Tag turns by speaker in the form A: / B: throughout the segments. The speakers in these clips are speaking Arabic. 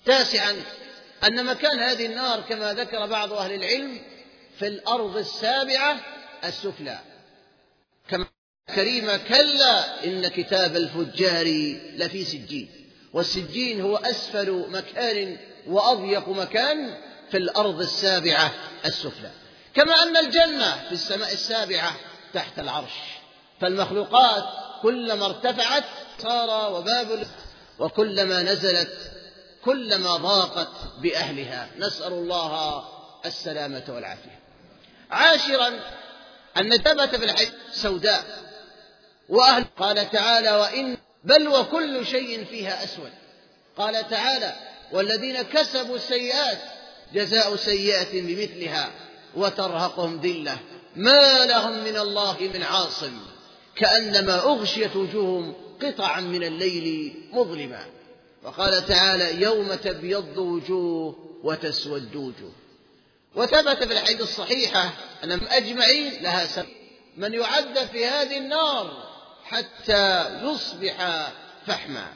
A: تاسعا أن مكان هذه النار كما ذكر بعض أهل العلم في الأرض السابعة السفلى، كما كريمة كلا إن كتاب الفجار لفي سجين، والسجين هو أسفل مكان وأضيق مكان في الأرض السابعة السفلى. كما أن الجنة في السماء السابعة تحت العرش، فالمخلوقات كلما ارتفعت صار وباب، وكلما نزلت كلما ضاقت بأهلها، نسأل الله السلامة والعافية. عاشرا أن ثبت في الحديث سوداء وأهل، قال تعالى وإن بل وكل شيء فيها أسود. قال تعالى والذين كسبوا السيئات جزاء سيئة بمثلها وترهقهم ذلة ما لهم من الله من عاصم كأنما أغشيت وجوههم قطعا من الليل مظلما. وقال تعالى يوم تبيض وجوه وتسود وجوه. وثبت في الحديث الصحيحة أن أجمعين لها سبب من يعد في هذه النار حتى يصبح فحما.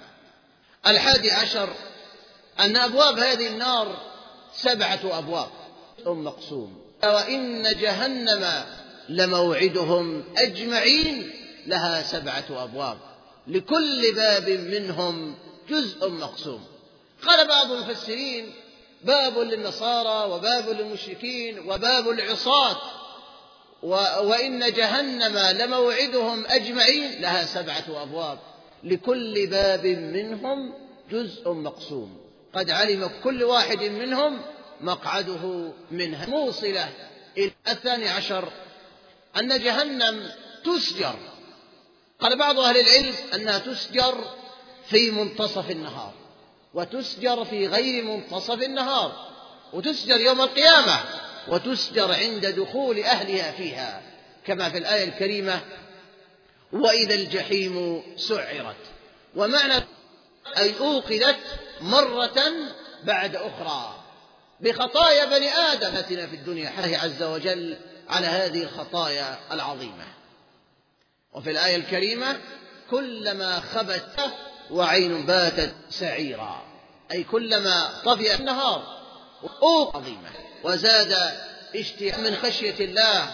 A: 11 أن أبواب هذه النار 7 أبواب مقسوم، وإن جهنم لموعدهم أجمعين لها 7 أبواب لكل باب منهم جزء مقسوم. قال بعض المفسرين باب للنصارى وباب للمشركين وباب العصاة، وإن جهنم لموعدهم أجمعين لها 7 أبواب لكل باب منهم جزء مقسوم، قد علم كل واحد منهم مقعده منها موصلة. 12 أن جهنم تسجر. قال بعض أهل العلم أنها تسجر في منتصف النهار، وتسجر في غير منتصف النهار، وتسجر يوم القيامة، وتسجر عند دخول أهلها فيها، كما في الآية الكريمة وإذا الجحيم سعرت. ومعنى أي أوقدت مرة بعد أخرى بخطايا بني آدم التي في الدنيا حث عز وجل على هذه الخطايا العظيمة. وفي الآية الكريمة كلما خبت وعين باتت سعيرا، أي كلما طفئ النهار عظيمة وزاد اشتياق من خشية الله.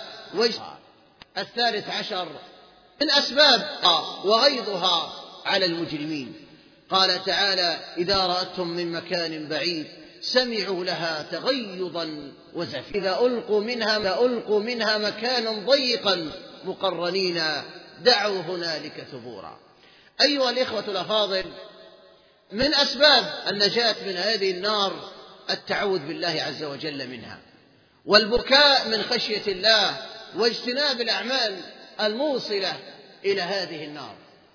A: 13 من أسباب وغيظها على المجرمين. قال تعالى إذا رأتهم من مكان بعيد سمعوا لها تغيظا وزفيرا إذا ألقوا منها مكانا ضيقا مقرنين دعوا هنالك ثبورا. أيها الإخوة الأفاضل، من أسباب النجاة من هذه النار التعوذ بالله عز وجل منها، والبكاء من خشية الله، واجتناب الأعمال الموصلة إلى هذه النار.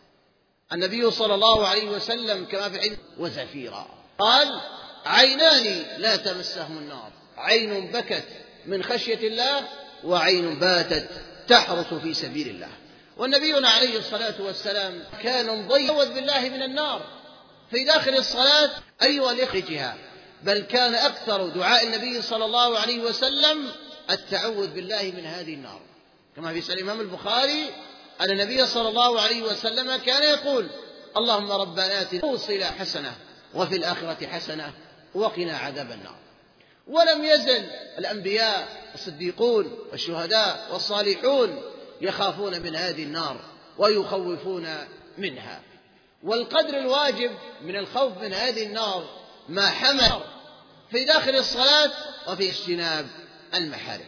A: النبي صلى الله عليه وسلم كما في الحديث وزفيرا قال عينان لا تمسهم النار، عين بكت من خشية الله وعين باتت تحرس في سبيل الله. والنبي عليه الصلاة والسلام كان يعوذ بالله من النار في داخل الصلاة أيها الإخوة، بل كان أكثر دعاء النبي صلى الله عليه وسلم التعوذ بالله من هذه النار، كما في صحيح الإمام البخاري أن النبي صلى الله عليه وسلم كان يقول اللهم ربنا آتنا موصلة حسنة وفي الآخرة حسنة وقنا عذاب النار. ولم يزل الأنبياء والصديقون والشهداء والصالحون يخافون من هذه النار ويخوفون منها. والقدر الواجب من الخوف من هذه النار ما حمل في داخل الصلاة وفي اجتناب المحارم.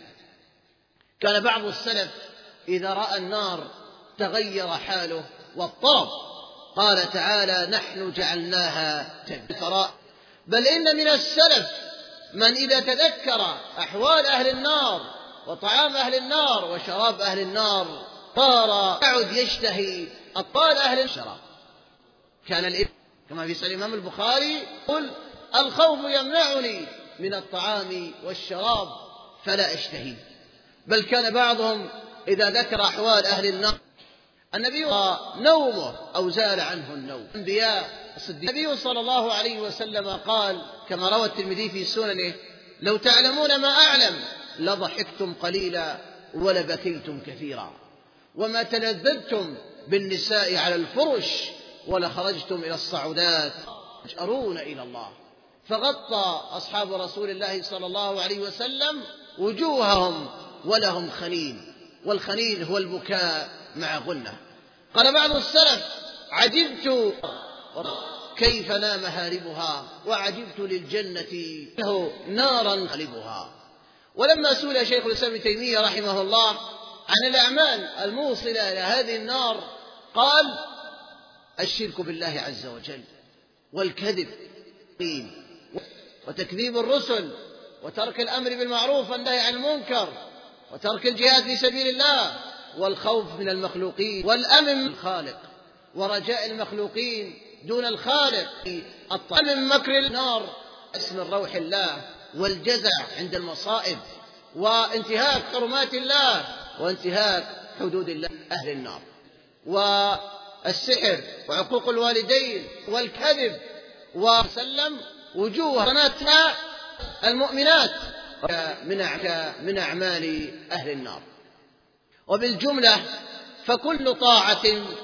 A: كان بعض السلف إذا رأى النار تغير حاله واضطرب. قال تعالى نحن جعلناها تذكرا. بل إن من السلف من إذا تذكر أحوال أهل النار وطعام أهل النار وشراب أهل النار صار يعد يشتهي أطفال أهل الشراب. كان الإبن كما في صحيح الإمام البخاري قل الخوف يمنعني من الطعام والشراب فلا أشتهي. بل كان بعضهم إذا ذكر أحوال أهل النار النبي نومه أو زال عنه النوم. النبي صلى الله عليه وسلم قال كما روى الترمذي في سننه لو تعلمون ما أعلم لضحكتم قليلا ولبكيتم كثيرا وما تلذذتم بالنساء على الفرش ولخرجتم إلى الصعودات تجأرون إلى الله. فغطى أصحاب رسول الله صلى الله عليه وسلم وجوههم ولهم خنين، والخنين هو البكاء مع غنة. قال بعض السلف: عجبت كيف نام هاربها، وعجبت للجنة له نارا خلبها. ولما سئل شيخ الإسلام ابن تيمية رحمه الله عن الأعمال الموصلة إلى هذه النار قال: الشرك بالله عز وجل، والكذب، وتكذيب الرسل، وترك الأمر بالمعروف والنهي عن المنكر، وترك الجهاد في سبيل الله، والخوف من المخلوقين، والأمن من الخالق، ورجاء المخلوقين دون الخالق، الطمع من مكر النار، اسم روح الله، والجزع عند المصائب، وانتهاك حرمات الله، وانتهاك حدود الله أهل النار، والسحر، وعقوق الوالدين، والكذب، وسلم وجوه بناتها المؤمنات من أعمال أهل النار. وبالجملة فكل طاعة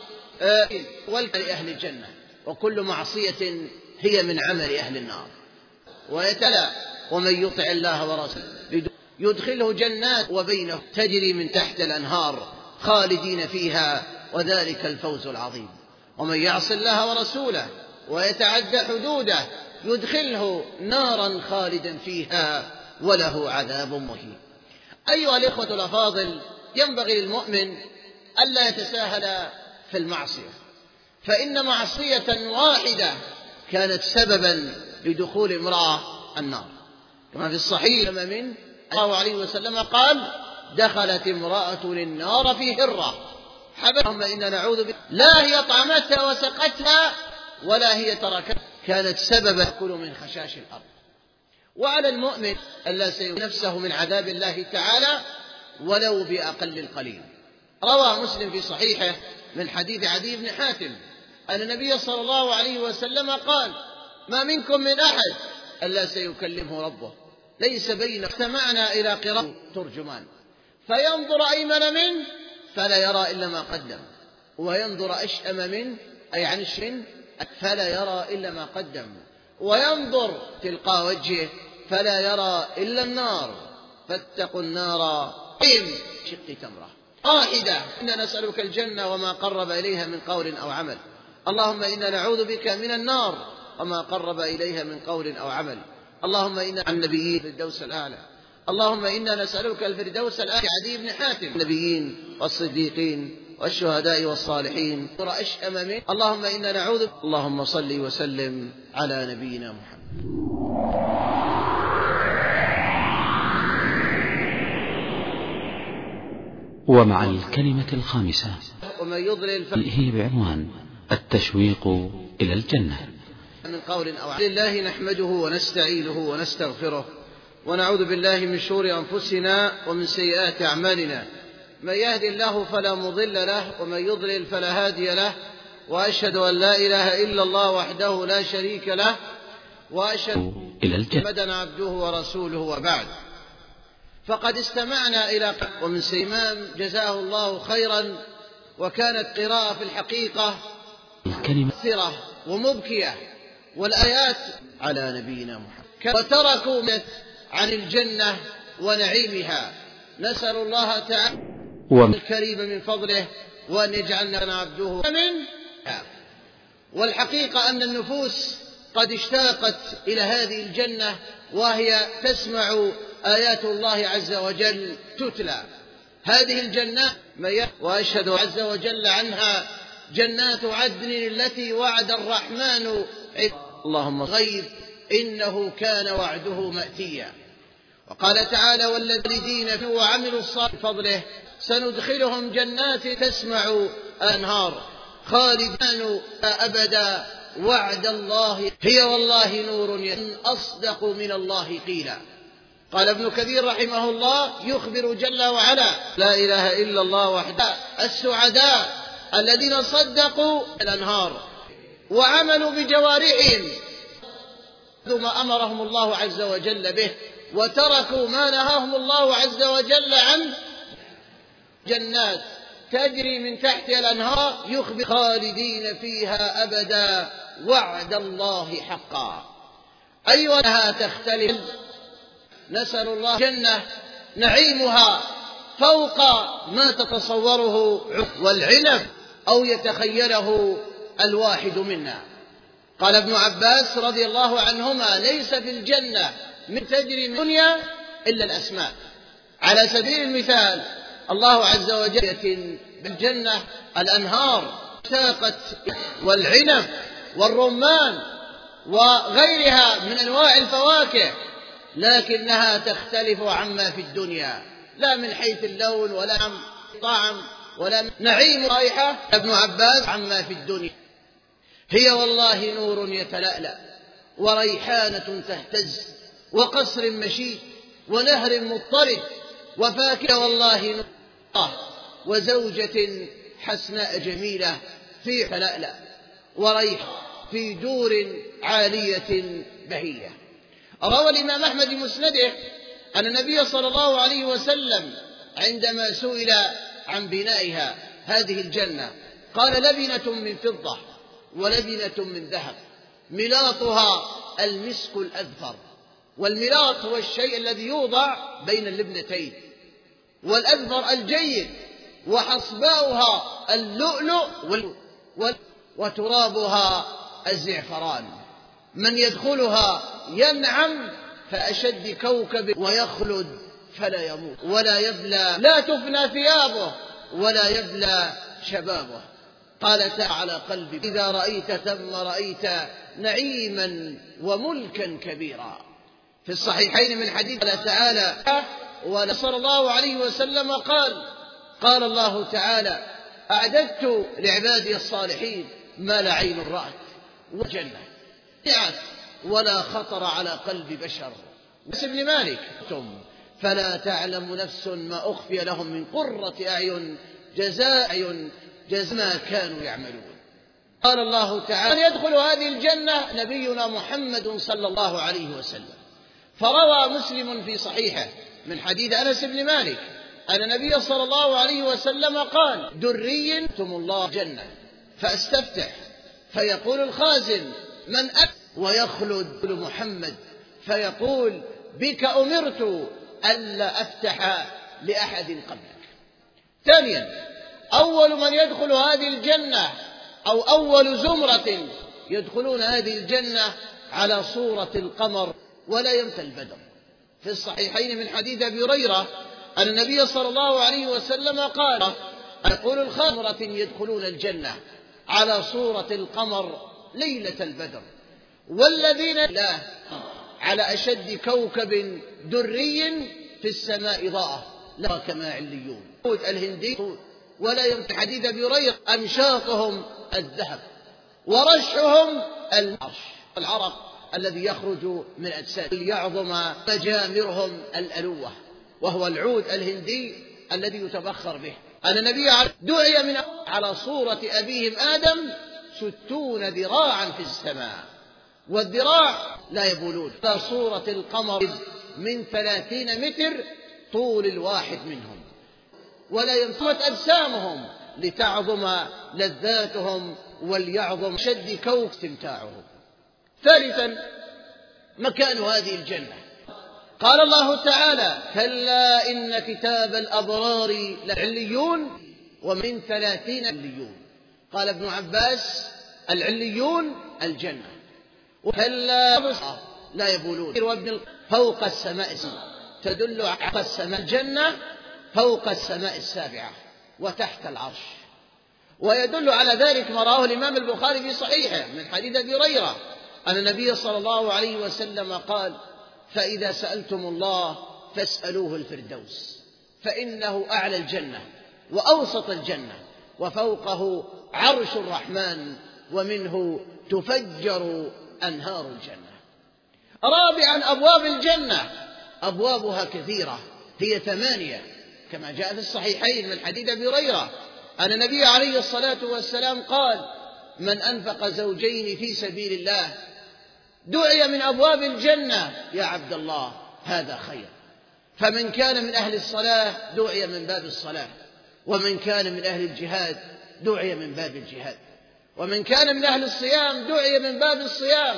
A: لأهل الجنة، وكل معصية هي من عمل أهل النار. ويتلا: ومن يطع الله ورسوله يدخله جنات وبينه تجري من تحت الأنهار خالدين فيها، وذلك الفوز العظيم. ومن يعص الله ورسوله ويتعدى حدوده يدخله نارا خالدا فيها وله عذاب مهين. أيها الإخوة الأفاضل، ينبغي للمؤمن ألا يتساهل في المعصية، فإن معصية واحدة كانت سببا لدخول امرأة النار، كما في الصحيح من الله عليه وسلم قال: دخلت امرأة النار في هرة حبلهم إن نعوذ بك، لا هي طعمتها وسقتها ولا هي تركتها، كانت سببا يأكل من خشاش الأرض. وعلى المؤمن ألا سيؤمن نفسه من عذاب الله تعالى ولو بأقل القليل. روى مسلم في صحيحه من حديث عدي بن حاتم أن النبي صلى الله عليه وسلم قال: ما منكم من أحد ألا سيكلمه ربه ليس بينه استمعنا إلى قراءة ترجمان، فينظر أيمن منه فلا يرى إلا ما قدم، وينظر أشأم منه أي عن الشمال فلا يرى إلا ما قدم، وينظر تلقاء وجهه فلا يرى إلا النار، فاتقوا النار شق تمرة واحدة. إنا نسألك الجنة وما قرب إليها من قول أو عمل. اللهم إنا نعوذ بك من النار وما قرب إليها من قول أو عمل. اللهم إنا عن النبيين في الفردوس الأعلى. اللهم إنا نسألك الفردوس الأعلى. عدي بن حاتم: النبيين والصديقين والشهداء والصالحين أشأم منه. اللهم إنا نعوذ. اللهم صل وسلم على نبينا محمد.
B: ومع الكلمة الخامسة
A: ومن يضلل
B: هي بعنوان التشويق إلى الجنة.
A: من قول أو عمل. لله نحمده ونستعينه ونستغفره، ونعوذ بالله من شرور أنفسنا ومن سيئات أعمالنا. من يهد الله فلا مضل له، ومن يضلل فلا هادي له. وأشهد أن لا إله إلا الله وحده لا شريك له، وأشهد أن محمدا عبده ورسوله. وبعد، فقد استمعنا إلى ومن سيمام جزاه الله خيرا، وكانت قراءة في الحقيقة مؤثرة ومبكية، والآيات على نبينا محمد، وتركوا عن الجنة ونعيمها. نسأل الله تعالى الكريم من فضله وأن يجعلنا عبده من. والحقيقة أن النفوس قد اشتاقت إلى هذه الجنة، وهي تسمع آيات الله عز وجل تتلى. هذه الجنات وأشهد عز وجل عنها جنات عدن التي وعد الرحمن اللهم غيب إنه كان وعده مأتيا. وقال تعالى: والذين وعملوا الصالحات بفضله سندخلهم جنات تسمع أنهار خالدين أبدا وعد الله هي والله نور أصدق من الله قيلا. قال ابن كثير رحمه الله: يخبر جل وعلا لا إله إلا الله وحده السعداء الذين صدقوا الأنهار وعملوا بجوارحهم ما أمرهم الله عز وجل به، وتركوا ما نهاهم الله عز وجل عنه. جنات تجري من تحتها الأنهار يخبر خالدين فيها أبدا وعد الله حقا. أيوة أنها تختلف. نسأل الله جنة نعيمها فوق ما تتصوره والعنب أو يتخيله الواحد منا. قال ابن عباس رضي الله عنهما: ليس في الجنة من تجري من الدنيا إلا الأسماء. على سبيل المثال الله عز وجل بالجنة الأنهار ساقت والعنب والرمان وغيرها من أنواع الفواكه، لكنها تختلف عما في الدنيا، لا من حيث اللون ولا طعم ولا نعيم رائحة. ابن عباس عما في الدنيا هي والله نور يتلألأ وريحانة تهتز وقصر مشيد ونهر مضطرد وفاكهة والله نور وزوجة حسناء جميلة في تلألأ وريح في دور عالية بهية. روى الإمام أحمد مسنده أن النبي صلى الله عليه وسلم عندما سئل عن بنائها هذه الجنة قال: لبنة من فضة ولبنة من ذهب ملاطها المسك الأذفر. والملاط هو الشيء الذي يوضع بين اللبنتين، والأذفر الجيد، وحصباؤها اللؤلؤ وترابها الزعفران. من يدخلها ينعم فأشد كوكب ويخلد فلا يموت ولا يبلى، لا تفنى ثيابه ولا يبلى شبابه. قال تعالى على قلبي: إذا رأيت ثم رأيت نعيما وملكا كبيرا. في الصحيحين من حديث الله تعالى صلى الله عليه وسلم قال الله تعالى: أعددت لعبادي الصالحين ما لا عين رأت وجنة ولا خطر على قلب بشر. بس ابن مالك: فلا تعلم نفس ما أخفي لهم من قرة أعين جزاء ما كانوا يعملون. قال الله تعالى: يدخل هذه الجنة نبينا محمد صلى الله عليه وسلم. فروى مسلم في صحيحه من حديث أنس بن مالك أن النبي صلى الله عليه وسلم قال: دري ثم الله جنة فأستفتح فيقول الخازن: من أنت؟ ويخلد محمد فيقول: بك أمرت ألا أفتح لأحد قبلك. ثانيا، أول من يدخل هذه الجنة أو أول زمرة يدخلون هذه الجنة على صورة القمر ولا يمثل البدر. في الصحيحين من حديث أبي هريرة أن النبي صلى الله عليه وسلم قال: يقول الخمرة يدخلون الجنة على صورة القمر ليلة البدر، والذين لا على أشد كوكب دري في السماء ضاءة لا كما عليون الهندي ولا يمثل. حديث أبي هريرة: أمشاطهم الذهب ورشحهم العرش، العرق الذي يخرج من أجساد يعظم مجامرهم الألوة، وهو العود الهندي الذي يتبخر به. أن النبي دعي من على صورة أبيهم آدم 60 ذراعا في السماء، والذراع لا يبولون، على صورة القمر من 30 متر طول الواحد منهم، ولا ينصمت أجسامهم لتعظم لذاتهم وليعظم شد كوك استمتاعهم. ثالثا، مكان هذه الجنة. قال الله تعالى: كلا إن كتاب الأبرار لعليون ومن 30 عليون. قال ابن عباس: العليون الجنة. وكلا لا يبولون وابن فوق السماء تدل على السماء الجنة فوق السماء السابعة وتحت العرش. ويدل على ذلك ما رواه الإمام البخاري في صحيحه من حديث أبي هريرة أن النبي صلى الله عليه وسلم قال: فإذا سألتم الله فاسألوه الفردوس، فإنه أعلى الجنة وأوسط الجنة وفوقه عرش الرحمن ومنه تفجر أنهار الجنة. رابعا، أبواب الجنة أبوابها كثيرة، هي 8 كما جاء في الصحيحين من حديث أبي هريرة أن النبي عليه الصلاة والسلام قال: من أنفق زوجين في سبيل الله دعي من أبواب الجنة يا عبد الله هذا خير. فمن كان من أهل الصلاة دعي من باب الصلاة، ومن كان من أهل الجهاد دعي من باب الجهاد، ومن كان من أهل الصيام دعي من باب الصيام،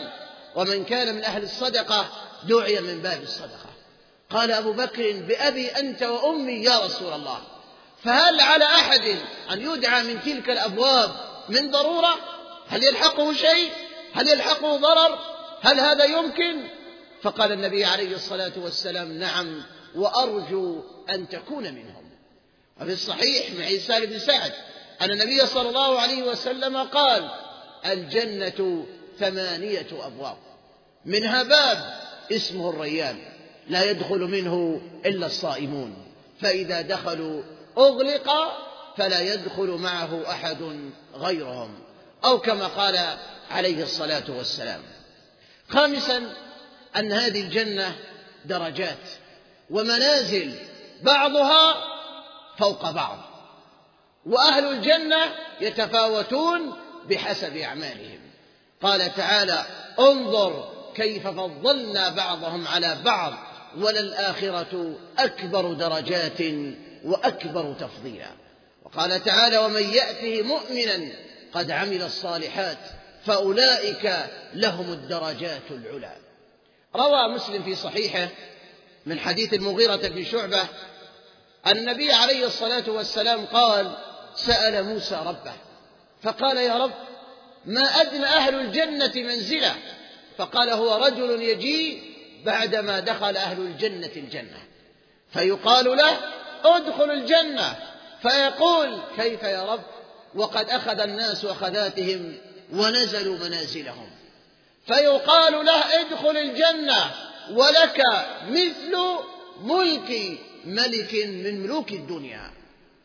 A: ومن كان من أهل الصدقة دعي من باب الصدقة. قال أبو بكر: بأبي أنت وأمي يا رسول الله، فهل على أحد أن يدعى من تلك الأبواب من ضرورة؟ هل يلحقه شيء؟ هل يلحقه ضرر؟ هل هذا يمكن؟ فقال النبي عليه الصلاة والسلام: نعم، وأرجو أن تكون منهم. وفي الصحيح من حديث سهل بن سعد أن النبي صلى الله عليه وسلم قال: الجنة 8 أبواب، منها باب اسمه الريان، لا يدخل منه إلا الصائمون، فإذا دخلوا أغلق فلا يدخل معه أحد غيرهم، أو كما قال عليه الصلاة والسلام. خامسا، أن هذه الجنة درجات ومنازل بعضها فوق بعض، وأهل الجنة يتفاوتون بحسب أعمالهم. قال تعالى: انظر كيف فضلنا بعضهم على بعض وللآخرة أكبر درجات وأكبر تفضيلا. وقال تعالى: ومن يأته مؤمنا قد عمل الصالحات فأولئك لهم الدرجات العلى. روى مسلم في صحيحه من حديث المغيرة بن شعبة أن النبي عليه الصلاة والسلام قال: سأل موسى ربه فقال: يا رب، ما أدنى أهل الجنة منزلة؟ فقال: هو رجل يجيء بعدما دخل أهل الجنة الجنة فيقال له: ادخل الجنة، فيقول: كيف يا رب، وقد أخذ الناس أخذاتهم ونزلوا منازلهم. فيقال له: ادخل الجنة ولك مثل ملك ملك من ملوك الدنيا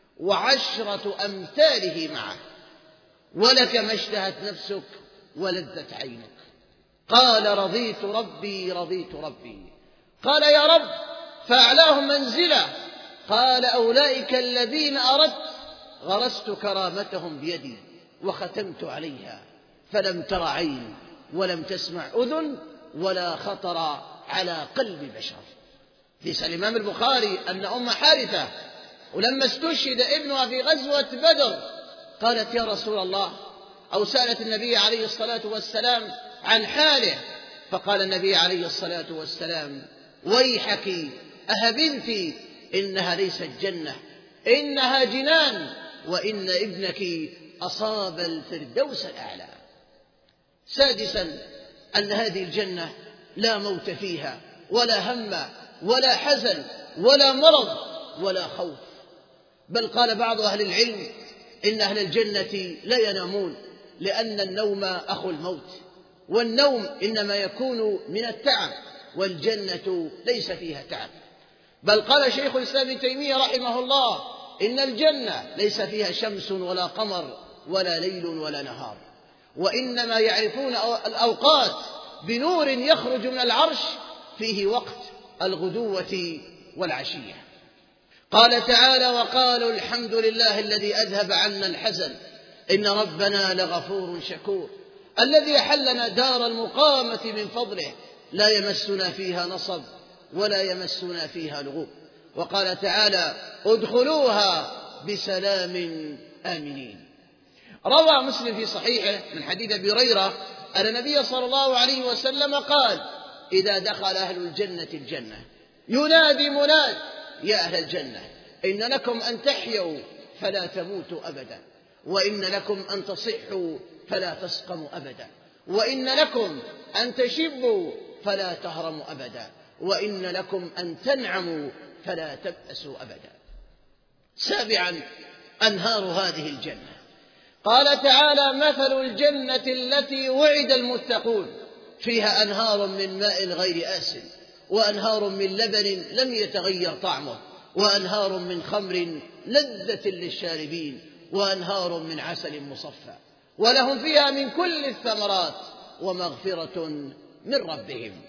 A: و10 أمثاله معه، ولك ما اشتهت نفسك ولذت عينك. قال: رضيت ربي رضيت ربي. قال: يا رب، فأعلاهم منزلة. قال: أولئك الذين أردت غرست كرامتهم بيدي وختمت عليها، فلم تر عين ولم تسمع أذن ولا خطر على قلب بشر. في الإمام البخاري أن أم حارثة ولما استشهد ابنها في غزوة بدر قالت: يا رسول الله، أو سألت النبي عليه الصلاة والسلام عن حاله، فقال النبي عليه الصلاة والسلام: ويحك أهبنت، إنها ليست جنة، إنها جنان، وإن ابنك أصاب الفردوس الأعلى. سادسا، أن هذه الجنة لا موت فيها ولا هم ولا حزن ولا مرض ولا خوف، بل قال بعض أهل العلم إن أهل الجنة لا ينامون، لأن النوم أخو الموت، والنوم إنما يكون من التعب، والجنة ليس فيها تعب. بل قال شيخ الإسلام ابن تيمية رحمه الله: إن الجنة ليس فيها شمس ولا قمر ولا ليل ولا نهار، وإنما يعرفون الأوقات بنور يخرج من العرش فيه وقت الغدوة والعشية. قال تعالى: وقالوا الحمد لله الذي أذهب عنا الحزن إن ربنا لغفور شكور، الذي أحلنا دار المقامة من فضله لا يمسنا فيها نصب ولا يمسنا فيها لغوب. وقال تعالى: ادخلوها بسلام آمنين. روى مسلم في صحيحه من حديث أبي هريرة أن النبي صلى الله عليه وسلم قال: إذا دخل أهل الجنة الجنة ينادي مناد: يا أهل الجنة، إن لكم أن تحيوا فلا تموتوا أبدا، وإن لكم أن تصحوا فلا تسقموا أبدا، وإن لكم أن تشبوا فلا تهرموا أبدا، وإن لكم أن تنعموا فلا تبأسوا أبدا. سابعا، أنهار هذه الجنة. قال تعالى: مثل الجنة التي وعد المتقون فيها أنهار من ماء غير آسن، وأنهار من لبن لم يتغير طعمه، وأنهار من خمر لذة للشاربين، وأنهار من عسل مصفى، ولهم فيها من كل الثمرات ومغفرة من ربهم.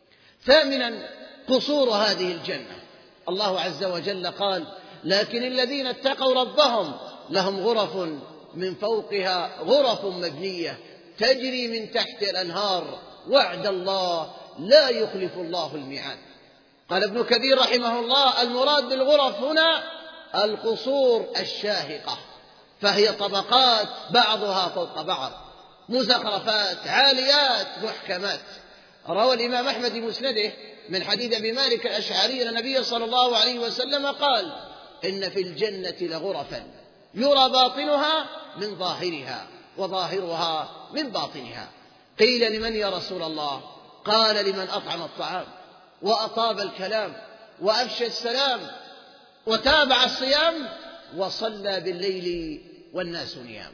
A: ثامنا، قصور هذه الجنة. الله عز وجل قال: لكن الذين اتقوا ربهم لهم غرف من فوقها غرف مبنية تجري من تحت الأنهار وعد الله لا يخلف الله الميعاد. قال ابن كثير رحمه الله: المراد بالغرف هنا القصور الشاهقة، فهي طبقات بعضها فوق بعض، مزخرفات عاليات محكمات، روى الإمام أحمد في مسنده من حديث أبي مالك الأشعري أن النبي صلى الله عليه وسلم قال: إن في الجنة لغرفا يرى باطنها من ظاهرها وظاهرها من باطنها. قيل: لمن يا رسول الله؟ قال: لمن أطعم الطعام وأطاب الكلام وأفشى السلام وتابع الصيام وصلى بالليل والناس نيام.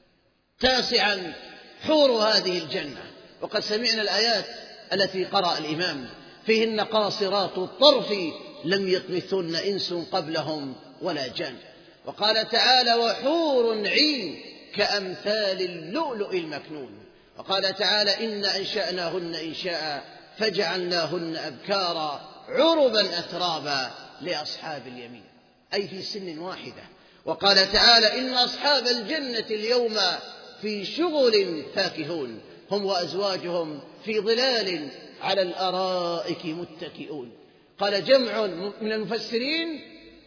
A: 9: حور هذه الجنة. وقد سمعنا الآيات التي قرأ الإمام: فيهن قاصرات الطرف لم يطمثن إنس قبلهم ولا جان. وقال تعالى: وحور عين كأمثال اللؤلؤ المكنون. وقال تعالى: إن أنشأناهن إنشاء فجعلناهن أبكارا عربا أترابا لأصحاب اليمين، أي في سن واحدة. وقال تعالى: إن أصحاب الجنة اليوم في شغل فاكهون هم وأزواجهم في ظلال على الأرائك متكئون. قال جمع من المفسرين: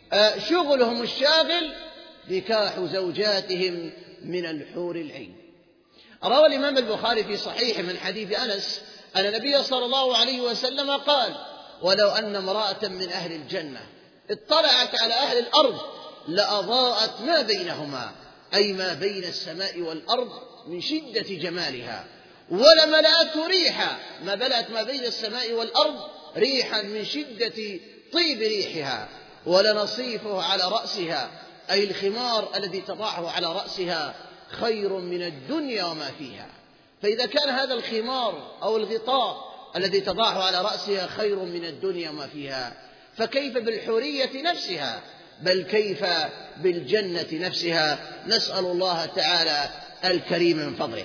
A: شغلهم الشاغل نكاح زوجاتهم من الحور العين. روى الإمام البخاري في صحيح من حديث أنس أن النبي صلى الله عليه وسلم قال: ولو أن امرأة من أهل الجنة اطلعت على أهل الأرض لأضاءت ما بينهما، أي ما بين السماء والأرض من شدة جمالها، ولملأته ريحا، ما بلأت ما بين السماء والأرض ريحا من شدة طيب ريحها، ولنصيفه على رأسها، أي الخمار الذي تضعه على رأسها، خير من الدنيا وما فيها. فإذا كان هذا الخمار أو الغطاء الذي تضعه على رأسها خير من الدنيا وما فيها، فكيف بالحورية نفسها؟ بل كيف بالجنة نفسها؟ نسأل الله تعالى الكريم من فضله.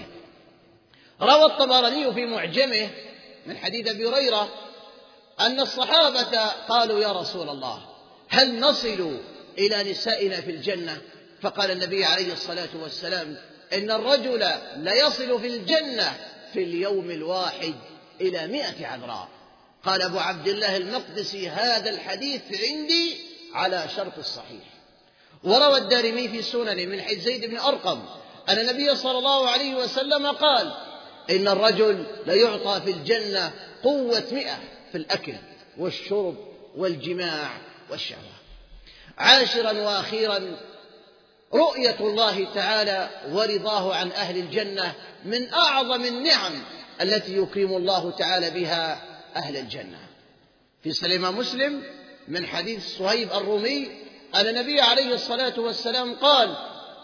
A: روى الطبراني في معجمه من حديث أبي هريرة أن الصحابة قالوا: يا رسول الله، هل نصل إلى نسائنا في الجنة؟ فقال النبي عليه الصلاة والسلام: إن الرجل ليصل في الجنة في اليوم الواحد إلى 100 عذراء. قال أبو عبد الله المقدسي: هذا الحديث عندي على شرط الصحيح. وروى الدارمي في سننه من حديث زيد بن أرقم أن النبي صلى الله عليه وسلم قال: إن الرجل ليعطى في الجنة قوة 100 في الأكل والشرب والجماع والشهوة. 10 وأخيرا: رؤية الله تعالى ورضاه عن أهل الجنة من أعظم النعم التي يكرم الله تعالى بها أهل الجنة. في صحيح مسلم من حديث صهيب الرومي أن النبي عليه الصلاة والسلام قال: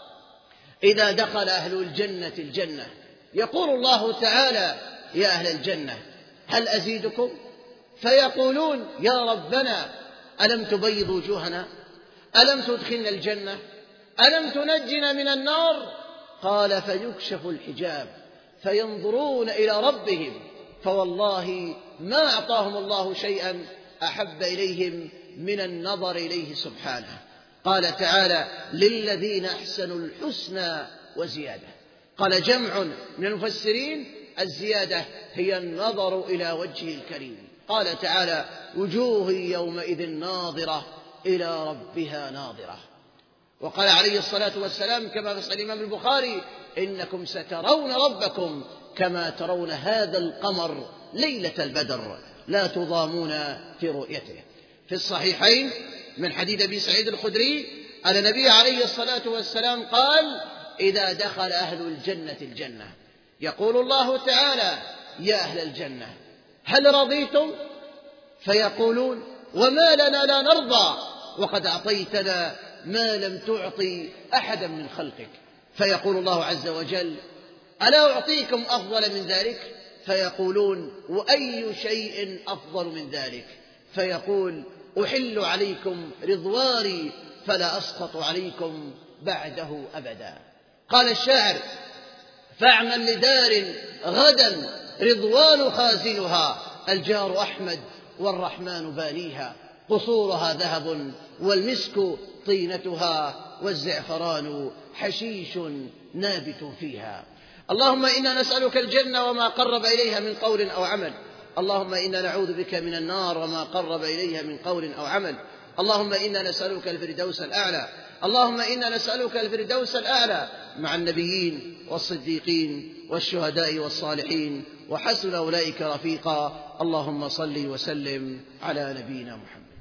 A: إذا دخل أهل الجنة الجنة يقول الله تعالى: يا أهل الجنة، هل أزيدكم؟ فيقولون: يا ربنا، ألم تبيض وجوهنا؟ ألم تدخلنا الجنة؟ ألم تنجنا من النار؟ قال: فيكشف الحجاب فينظرون إلى ربهم، فوالله ما أعطاهم الله شيئا أحب إليهم من النظر إليه سبحانه. قال تعالى: للذين أحسنوا الحسنى وزيادة. قال جمع من المفسرين: الزيادة هي النظر إلى وجهه الكريم. قال تعالى: وجوه يومئذ ناظرة إلى ربها ناظرة. وقال عليه الصلاة والسلام كما في صحيح الإمام البخاري: إنكم سترون ربكم كما ترون هذا القمر ليلة البدر لا تضامون في رؤيته. في الصحيحين من حديث أبي سعيد الخدري أن النبي عليه الصلاة والسلام قال: إذا دخل أهل الجنة الجنة يقول الله تعالى: يا أهل الجنة، هل رضيتم؟ فيقولون: وما لنا لا نرضى وقد أعطيتنا ما لم تعطي أحدا من خلقك. فيقول الله عز وجل: ألا أعطيكم أفضل من ذلك؟ فيقولون: وأي شيء أفضل من ذلك؟ فيقول: أحل عليكم رضواني فلا أسخط عليكم بعده أبدا. قال الشاعر: فاعمل لدار غدا رضوان خازنها، الجار أحمد والرحمن بانيها، قصورها ذهب والمسك طينتها والزعفران حشيش نابت فيها. اللهم إنا نسألك الجنة وما قرب إليها من قول أو عمل. اللهم إنا نعوذ بك من النار وما قرب إليها من قول أو عمل. اللهم إنا نسألك الفردوس الأعلى. اللهم إنا نسألك الفردوس الأعلى مع النبيين والصديقين والشهداء والصالحين وحسن أولئك رفيقا. اللهم صل وسلم على نبينا محمد.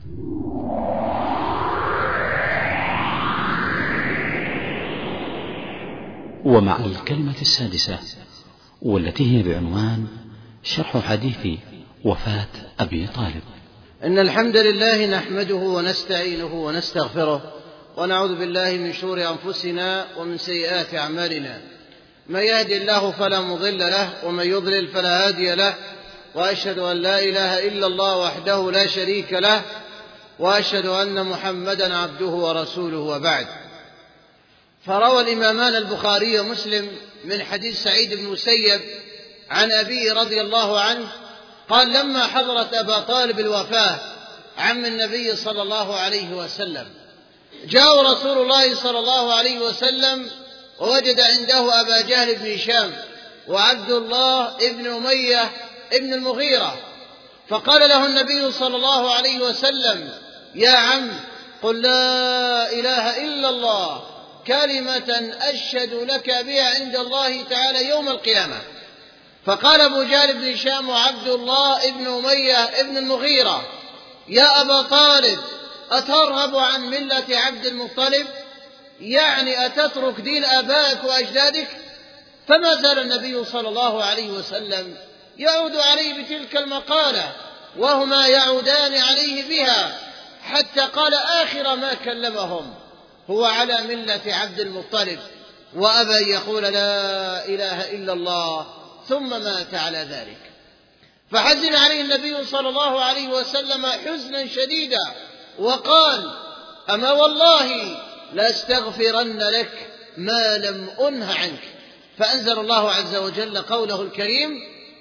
B: ومع الكلمة السادسة والتي هي بعنوان شرح حديث وفاة أبي طالب.
A: إن الحمد لله نحمده ونستعينه ونستغفره ونعوذ بالله من شرور أنفسنا ومن سيئات أعمالنا. من يهد الله فلا مضل له ومن يضلل فلا هادي له، وأشهد أن لا إله إلا الله وحده لا شريك له، وأشهد أن محمدا عبده ورسوله، وبعد. فروى الإمامان البخاري ومسلم من حديث سعيد بن المسيب عن أبيه رضي الله عنه قال: لما حضرت أبا طالب الوفاة عم النبي صلى الله عليه وسلم، جاء رسول الله صلى الله عليه وسلم ووجد عنده أبا جهل بن هشام وعبد الله بن أمية بن المغيرة، فقال له النبي صلى الله عليه وسلم: يا عم، قل لا إله إلا الله كلمة أشهد لك بها عند الله تعالى يوم القيامة. فقال أبو جهل بن هشام وعبد الله بن أمية بن المغيرة: يا أبا طالب، أترغب عن ملة عبد المطلب؟ يعني أتترك دين آبائك وأجدادك؟ فما زال النبي صلى الله عليه وسلم يعود عليه بتلك المقالة وهما يعودان عليه بها، حتى قال آخر ما كلمهم: هو على ملة عبد المطلب، وأبى أن يقول لا إله إلا الله، ثم مات على ذلك. فحزن عليه النبي صلى الله عليه وسلم حزنا شديدا وقال: أما والله لأستغفرن لك ما لم أنه عنك. فأنزل الله عز وجل قوله الكريم: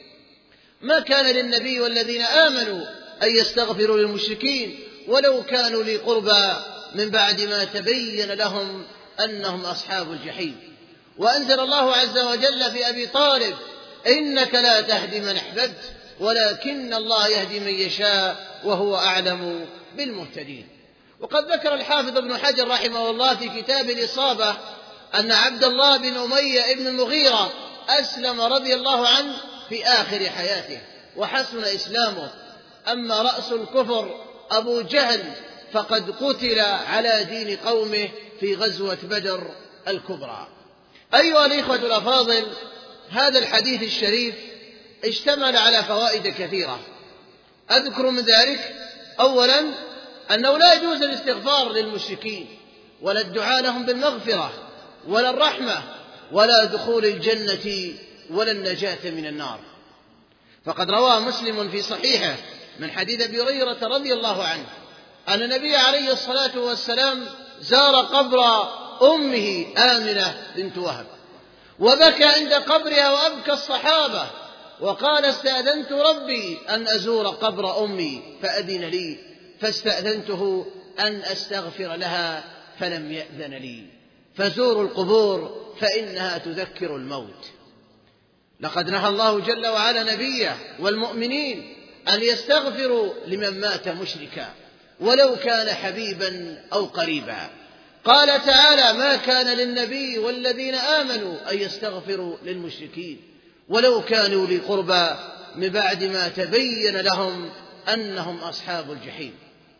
A: ما كان للنبي والذين آمنوا أن يستغفروا للمشركين ولو كانوا لي قربى من بعد ما تبين لهم أنهم أصحاب الجحيم. وأنزل الله عز وجل في أبي طالب: إنك لا تهدي من أحببت ولكن الله يهدي من يشاء وهو أعلم بالمهتدين. وقد ذكر الحافظ ابن حجر رحمه الله في كتاب الإصابة أن عبد الله بن أمية بن المغيرة أسلم رضي الله عنه في آخر حياته وحسن إسلامه. أما رأس الكفر أبو جهل فقد قتل على دين قومه في غزوة بدر الكبرى. أيها الإخوة الأفاضل، هذا الحديث الشريف اشتمل على فوائد كثيرة، أذكر من ذلك: أولا، أنه لا يجوز الاستغفار للمشركين ولا الدعاء لهم بالمغفرة ولا الرحمة ولا دخول الجنة ولا النجاة من النار. فقد روى مسلم في صحيحه من حديث أبي هريرة رضي الله عنه أن النبي عليه الصلاة والسلام زار قبر أمه آمنة بنت وهب وبكى عند قبرها وأبكى الصحابة، وقال: استأذنت ربي أن أزور قبر أمي فأذن لي، فاستأذنته أن أستغفر لها فلم يأذن لي. فزوروا القبور فإنها تذكر الموت. لقد نهى الله جل وعلا نبيه والمؤمنين أن يستغفروا لمن مات مشركا ولو كان حبيبا أو قريبا. قال تعالى: ما كان للنبي والذين آمنوا أن يستغفروا للمشركين ولو كانوا لي قربى من بعد ما تبين لهم أنهم أصحاب الجحيم.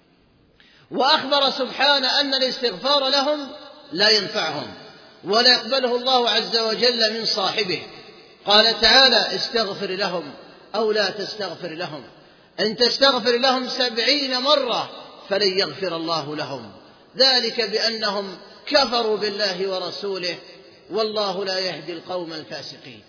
A: وأخبر سبحانه أن الاستغفار لهم لا ينفعهم ولا يقبله الله عز وجل من صاحبه. قال تعالى: استغفر لهم أو لا تستغفر لهم، إن تستغفر لهم 70 مرة فلن يغفر الله لهم، ذلك بأنهم كفروا بالله ورسوله، والله لا يهدي القوم الفاسقين.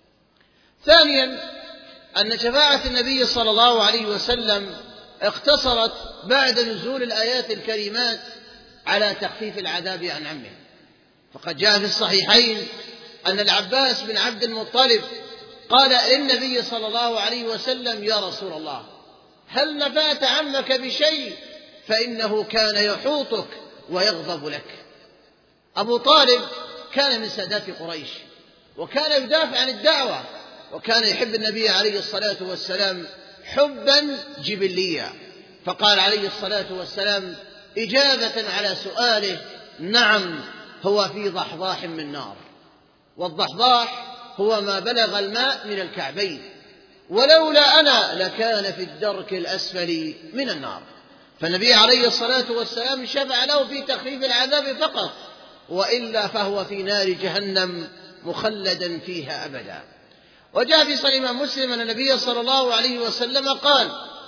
A: ثانيا، أن شفاعة النبي صلى الله عليه وسلم اقتصرت بعد نزول الآيات الكريمات على تخفيف العذاب عن عمه. فقد جاء في الصحيحين أن العباس بن عبد المطلب قال للنبي صلى الله عليه وسلم: يا رسول الله، هل نفعت عمك بشيء؟ فإنه كان يحوطك ويغضب لك. أبو طالب كان من سادات قريش وكان يدافع عن الدعوة، وكان يحب النبي عليه الصلاة والسلام حبا جبليا. فقال عليه الصلاة والسلام إجابة على سؤاله: نعم، هو في ضحضاح من نار. والضحضاح هو ما بلغ الماء من الكعبين، ولولا أنا لكان في الدرك الأسفل من النار. فالنبي عليه الصلاة والسلام شفع له في تخفيف العذاب فقط، وإلا فهو في نار جهنم مخلدا فيها أبدا. وجاء في صحيح مسلم أن النبي صلى الله عليه وسلم قال: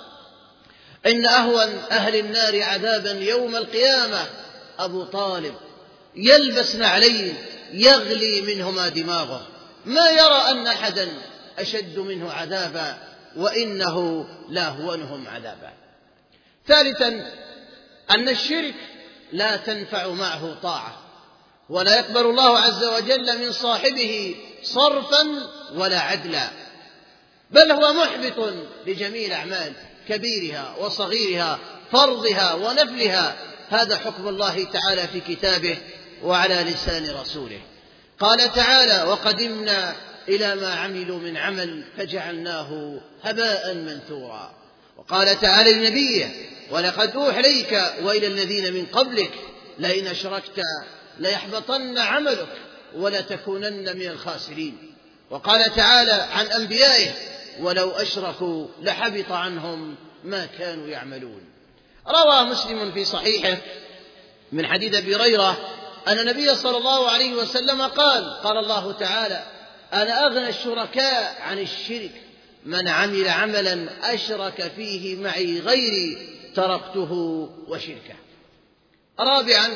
A: إن أهون أهل النار عذابا يوم القيامة أبو طالب يلبس نعلين يغلي منهما دماغه، ما يرى أن أحدا أشد منه عذابا، وإنه لاهونهم عذابا. ثالثا أن الشرك لا تنفع معه طاعة، ولا يقبل الله عز وجل من صاحبه صرفا ولا عدلا، بل هو محبط لجميع الأعمال كبيرها وصغيرها، فرضها ونفلها. هذا حكم الله تعالى في كتابه وعلى لسان رسوله. قال تعالى: وقدمنا إلى ما عملوا من عمل فجعلناه هباء منثورا. وقال تعالى لنبيه: ولقد أوحي إليك وإلى الذين من قبلك لئن أشركت ليحبطن عملك ولتكونن من الخاسرين. وقال تعالى عن أنبيائه: ولو أشركوا لحبط عنهم ما كانوا يعملون. روى مسلم في صحيحه من حديث أبي هريرة أن النبي صلى الله عليه وسلم قال الله تعالى: أنا أغنى الشركاء عن الشرك، من عمل عملا أشرك فيه معي غيري تركته وشركه. رابعا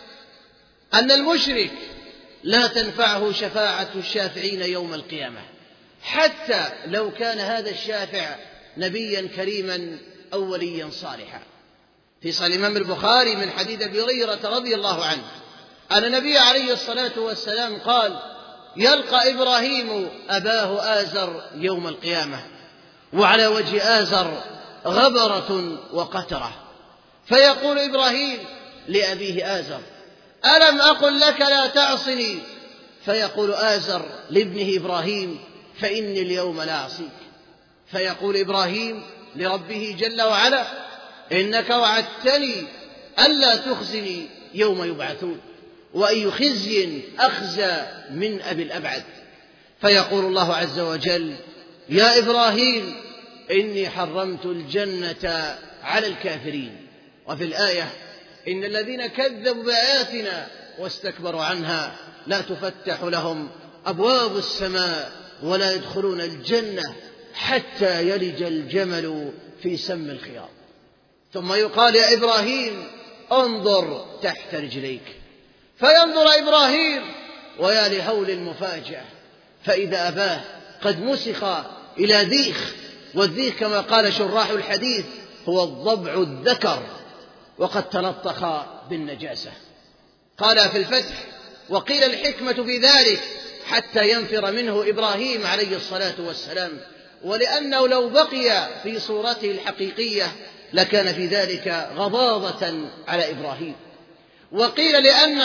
A: أن المشرك لا تنفعه شفاعة الشافعين يوم القيامة، حتى لو كان هذا الشافع نبيا كريما أو وليا صالحا. في صحيح الإمام البخاري من حديث أبي هريرة رضي الله عنه أن النبي عليه الصلاة والسلام قال: يلقى إبراهيم أباه آزر يوم القيامة، وعلى وجه آزر غبرة وقترة، فيقول إبراهيم لأبيه آزر: ألم أقل لك لا تعصني؟ فيقول آزر لابنه إبراهيم: فإني اليوم لا أعصيك. فيقول إبراهيم لربه جل وعلا: إنك وعدتني ألا تخزني يوم يبعثون، وأي خزي أخزى من أبي الأبعد. فيقول الله عز وجل: يا إبراهيم إني حرمت الجنة على الكافرين. وفي الآية: إن الذين كذبوا بآياتنا واستكبروا عنها لا تفتح لهم أبواب السماء ولا يدخلون الجنة حتى يلج الجمل في سم الخياط. ثم يقال: يا إبراهيم انظر تحت رجليك. فينظر إبراهيم ويا لهول المفاجأة، فإذا أباه قد مسخ إلى ذيخ، والذيخ كما قال شراح الحديث هو الضبع الذكر، وقد تلطخ بالنجاسة. قال في الفتح: وقيل الحكمة في ذلك حتى ينفر منه إبراهيم عليه الصلاة والسلام، ولأنه لو بقي في صورته الحقيقية لكان في ذلك غضاضة على إبراهيم. وقيل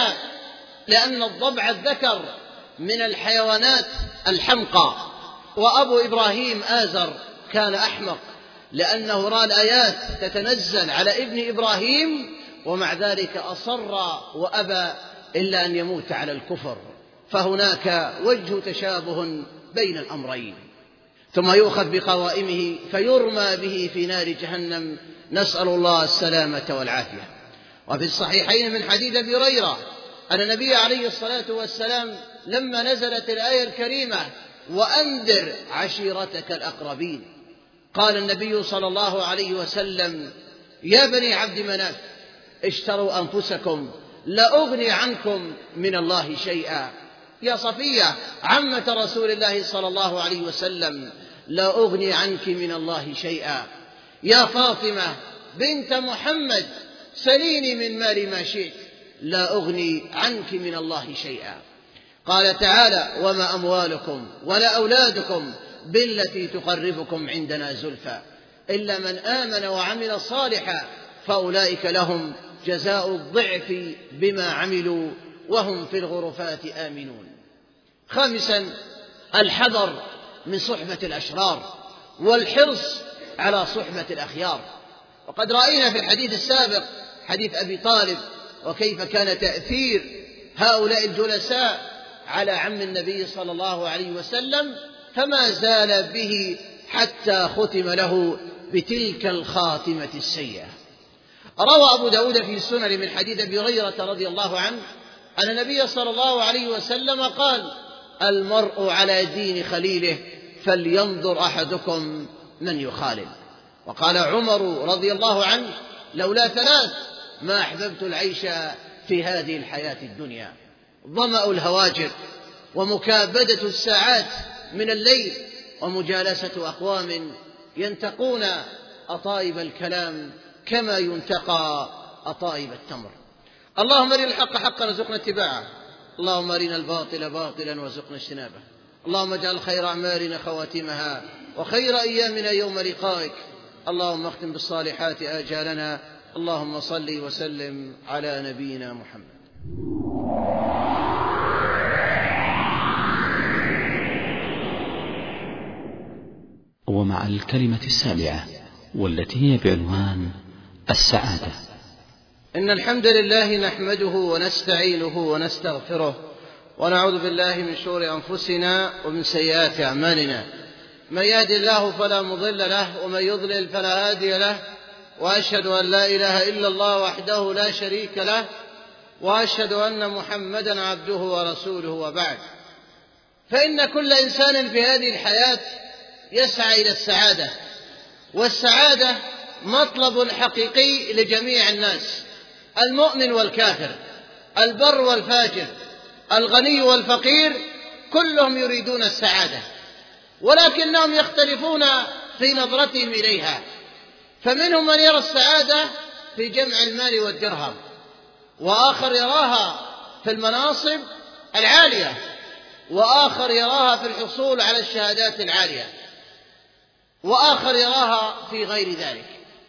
A: لأن الضبع الذكر من الحيوانات الحمقى، وأبو إبراهيم آزر كان أحمق، لأنه رأى الآيات تتنزل على ابن إبراهيم ومع ذلك أصر وأبى إلا أن يموت على الكفر. فهناك وجه تشابه بين الأمرين. ثم يؤخذ بقوائمه فيرمى به في نار جهنم، نسأل الله السلامة والعافية. وفي الصحيحين من حديث أبي هريرة أن النبي عليه الصلاة والسلام لما نزلت الآية الكريمة: وأنذر عشيرتك الأقربين، قال النبي صلى الله عليه وسلم: يا بني عبد مناف اشتروا أنفسكم لا أغني عنكم من الله شيئا. يا صفية عمة رسول الله صلى الله عليه وسلم لا أغني عنك من الله شيئا. يا فاطمة بنت محمد سليني من مال ما شئت لا أغني عنك من الله شيئا. قال تعالى: وما أموالكم ولا أولادكم بالتي تقربكم عندنا زلفى إلا من آمن وعمل صالحا فأولئك لهم جزاء الضعف بما عملوا وهم في الغرفات آمنون. خامسا الحذر من صحبة الأشرار والحرص على صحبة الأخيار. وقد رأينا في الحديث السابق حديث أبي طالب وكيف كان تأثير هؤلاء الجلساء على عم النبي صلى الله عليه وسلم، فما زال به حتى ختم له بتلك الخاتمة السيئة. روى أبو داود في السنن من حديث أبي هريرة رضي الله عنه أن النبي صلى الله عليه وسلم قال: المرء على دين خليله فلينظر أحدكم من يخالل. وقال عمر رضي الله عنه: لولا ثلاث ما أحببت العيش في هذه الحياة الدنيا: ظمأ الهواجر، ومكابدة الساعات من الليل، ومجالسة أقوام ينتقون أطايب الكلام كما ينتقى أطايب التمر. اللهم ارنا الحق حقا وارزقنا اتباعه، اللهم ارنا الباطل باطلا وارزقنا اجتنابه. اللهم اجعل خير أعمالنا خواتمها، وخير أيامنا يوم لقائك. اللهم اختم بالصالحات آجالنا. اللهم صل وسلم على نبينا محمد.
B: ومع الكلمة السابعة والتي هي بعنوان السعادة.
A: إن الحمد لله نحمده ونستعينه ونستغفره، ونعوذ بالله من شرور أنفسنا ومن سيئات أعمالنا. من يهد الله فلا مضل له، ومن يضلل فلا هادي له. وأشهد أن لا إله إلا الله وحده لا شريك له، وأشهد أن محمدا عبده ورسوله. وبعد، فإن كل إنسان في هذه الحياة يسعى إلى السعادة، والسعادة مطلب حقيقي لجميع الناس، المؤمن والكافر، البر والفاجر، الغني والفقير، كلهم يريدون السعادة، ولكنهم يختلفون في نظرتهم إليها. فمنهم من يرى السعادة في جمع المال والدرهم، وآخر يراها في المناصب العالية، وآخر يراها في الحصول على الشهادات العالية، وآخر يراها في غير ذلك.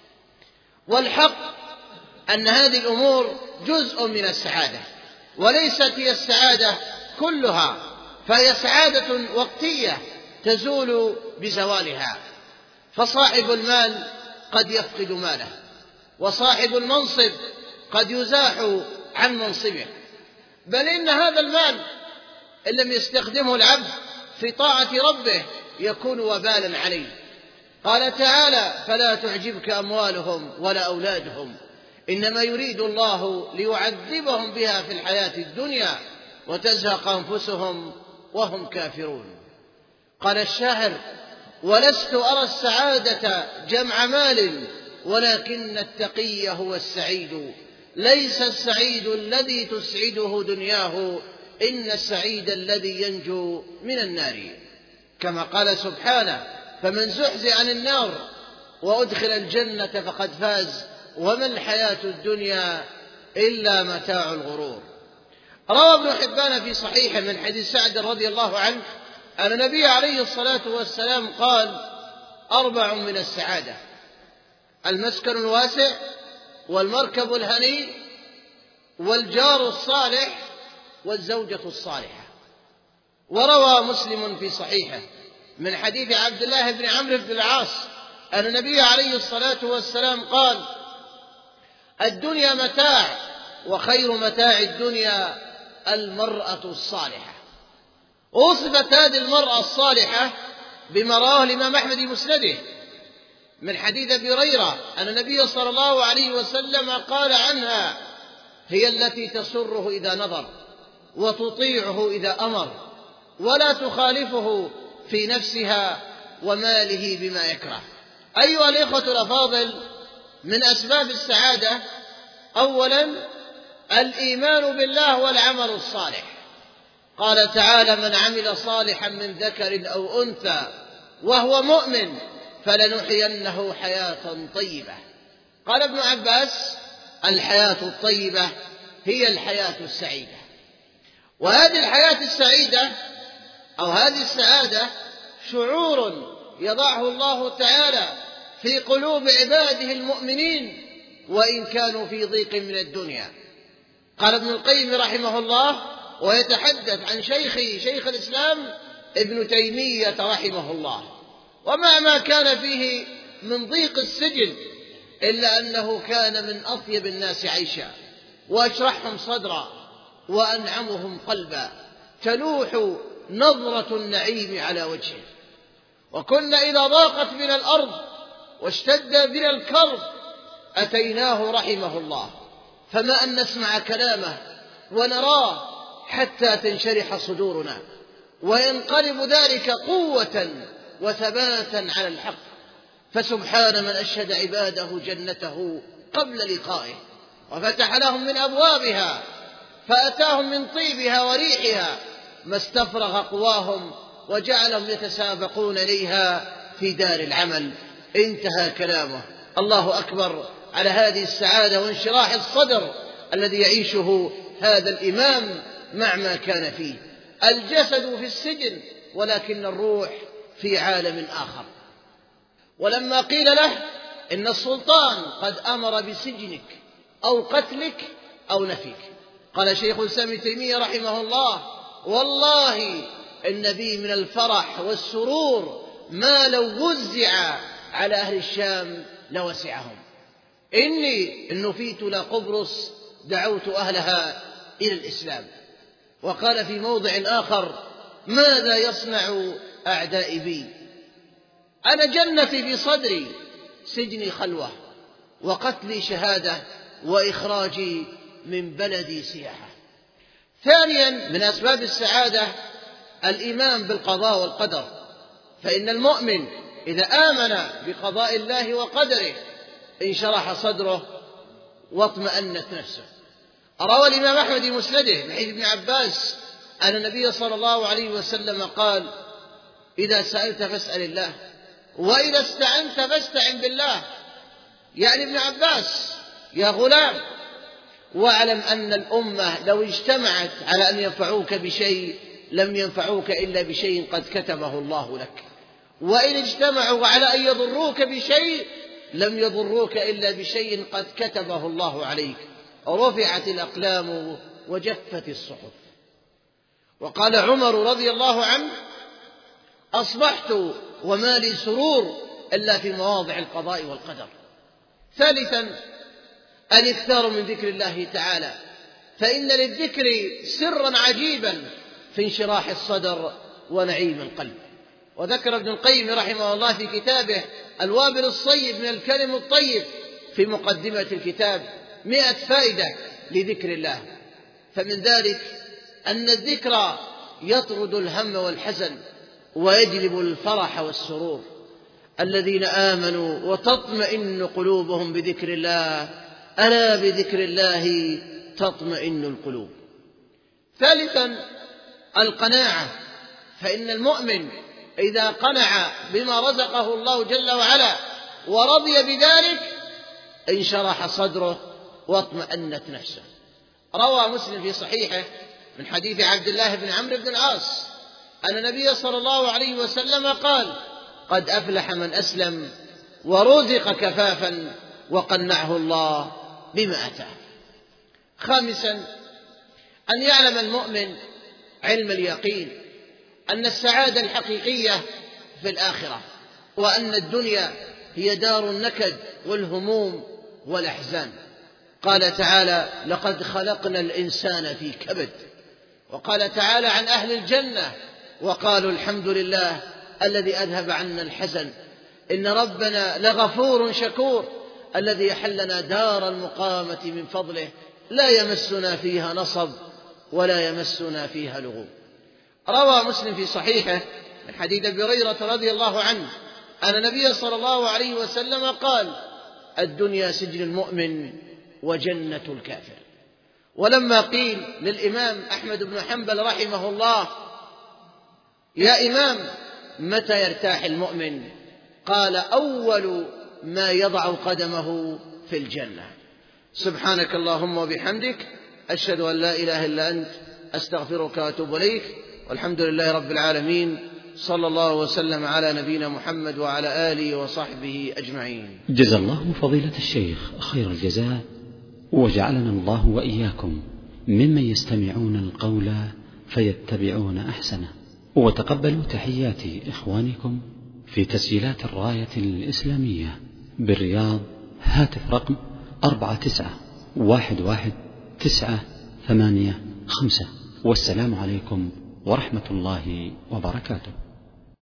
A: والحق أن هذه الأمور جزء من السعادة، وليست هي السعادة كلها، فهي سعادة وقتية تزول بزوالها. فصاحب المال قد يفقد ماله، وصاحب المنصب قد يزاح عن منصبه، بل إن هذا المال إن لم يستخدمه العبد في طاعة ربه يكون وبالا عليه. قال تعالى: فلا تعجبك أموالهم ولا أولادهم، إنما يريد الله ليعذبهم بها في الحياة الدنيا وتزهق أنفسهم وهم كافرون. قال الشاعر: ولست أرى السعادة جمع مال، ولكن التقي هو السعيد. ليس السعيد الذي تسعده دنياه، إن السعيد الذي ينجو من النار. كما قال سبحانه: فمن زحزح عن النار وأدخل الجنة فقد فاز، وما الحياة الدنيا إلا متاع الغرور. روى ابن حبان في صحيحه من حديث سعد رضي الله عنه أن النبي عليه الصلاة والسلام قال: 4 من السعادة: المسكن الواسع، والمركب الهني، والجار الصالح، والزوجة الصالحة. وروى مسلم في صحيحه من حديث عبد الله بن عمرو بن العاص أن النبي عليه الصلاة والسلام قال: الدنيا متاع، وخير متاع الدنيا المرأة الصالحة. وصفت هذه المرأة الصالحة بما رواه الإمام أحمد في مسنده من حديث أبي هريرة أن النبي صلى الله عليه وسلم قال عنها: هي التي تسره إذا نظر، وتطيعه إذا أمر، ولا تخالفه في نفسها وماله بما يكره. أيها الإخوة الأفاضل، من أسباب السعادة أولا الإيمان بالله والعمل الصالح. قال تعالى: من عمل صالحا من ذكر أو أنثى وهو مؤمن فلنحيينه حياة طيبة. قال ابن عباس: الحياة الطيبة هي الحياة السعيدة. وهذه الحياة السعيدة أو هذه السعادة شعور يضعه الله تعالى في قلوب عباده المؤمنين وإن كانوا في ضيق من الدنيا. قال ابن القيم رحمه الله ويتحدث عن شيخ الإسلام ابن تيمية رحمه الله: ومع ما كان فيه من ضيق السجن إلا أنه كان من أطيب الناس عيشا، وأشرحهم صدرا، وأنعمهم قلبا، تلوح نظرة النعيم على وجهه. وكنا إذا ضاقت بنا الأرض واشتد بنا الكرب أتيناه رحمه الله، فما أن نسمع كلامه ونراه حتى تنشرح صدورنا وينقلب ذلك قوة وثباتا على الحق. فسبحان من أشهد عباده جنته قبل لقائه وفتح لهم من أبوابها فأتاهم من طيبها وريحها ما استفرغ قواهم وجعلهم يتسابقون إليها في دار العمل. انتهى كلامه. الله أكبر على هذه السعادة وانشراح الصدر الذي يعيشه هذا الإمام مع ما كان فيه. الجسد في السجن ولكن الروح في عالم آخر. ولما قيل له إن السلطان قد أمر بسجنك أو قتلك أو نفيك، قال شيخ الإسلام ابن تيمية رحمه الله: والله إن بي من الفرح والسرور ما لو وزع على أهل الشام لوسعهم. إني إن نفيت لقبرص دعوت أهلها إلى الإسلام. وقال في موضع آخر: ماذا يصنع أعدائي بي؟ أنا جنتي في صدري، سجني خلوة، وقتلي شهادة، وإخراجي من بلدي سياحة. ثانيا من أسباب السعادة الإيمان بالقضاء والقدر، فإن المؤمن إذا آمن بقضاء الله وقدره انشرح صدره واطمأنت نفسه. روى الإمام أحمد في مسنده من حديث ابن عباس أن النبي صلى الله عليه وسلم قال: إذا سألت فاسأل الله، وإذا استعنت فاستعن بالله. يعني ابن عباس: يا غلام، واعلم أن الأمة لو اجتمعت على أن ينفعوك بشيء لم ينفعوك إلا بشيء قد كتبه الله لك، وإن اجتمعوا على أن يضروك بشيء لم يضروك إلا بشيء قد كتبه الله عليك. رفعت الأقلام وجفت الصحف. وقال عمر رضي الله عنه: أصبحت وما لي سرور إلا في مواضع القضاء والقدر. ثالثا الاكثار من ذكر الله تعالى، فإن للذكر سرا عجيبا في انشراح الصدر ونعيم القلب. وذكر ابن القيم رحمه الله في كتابه الوابل الصيب من الكلم الطيب في مقدمة الكتاب 100 فائدة لذكر الله. فمن ذلك أن الذكر يطرد الهم والحزن ويجلب الفرح والسرور. الذين آمنوا وتطمئن قلوبهم بذكر الله، ألا بذكر الله تطمئن القلوب. ثالثا القناعة، فإن المؤمن إذا قنع بما رزقه الله جل وعلا ورضي بذلك انشرح صدره واطمأنت نفسه. روى مسلم في صحيحه من حديث عبد الله بن عمرو بن العاص أن النبي صلى الله عليه وسلم قال: قد أفلح من أسلم ورزق كفافا وقنعه الله بما أتاه. خامسا أن يعلم المؤمن علم اليقين أن السعادة الحقيقية في الآخرة، وأن الدنيا هي دار النكد والهموم والأحزان. قال تعالى: لقد خلقنا الإنسان في كبد. وقال تعالى عن أهل الجنة: وقالوا الحمد لله الذي أذهب عنا الحزن إن ربنا لغفور شكور الذي أحلنا دار المقامة من فضله لا يمسنا فيها نصب ولا يمسنا فيها لغوب. روى مسلم في صحيحه من حديث أبي هريرة رضي الله عنه أن النبي صلى الله عليه وسلم قال: الدنيا سجن المؤمن وجنة الكافر. ولما قيل للإمام أحمد بن حنبل رحمه الله: يا إمام متى يرتاح المؤمن؟ قال: أول ما يضع قدمه في الجنة. سبحانك اللهم وبحمدك، أشهد أن لا إله إلا أنت، أستغفرك وأتوب إليك، والحمد لله رب العالمين، صلى الله وسلم على نبينا محمد وعلى آله وصحبه أجمعين.
B: جزا الله فضيلة الشيخ خير الجزاء، وجعلنا الله وإياكم ممن يستمعون القول فيتبعون أحسنه. وتقبلوا تحيات إخوانكم في تسجيلات الراية الإسلامية بالرياض، هاتف رقم 49111985. والسلام عليكم ورحمة الله وبركاته.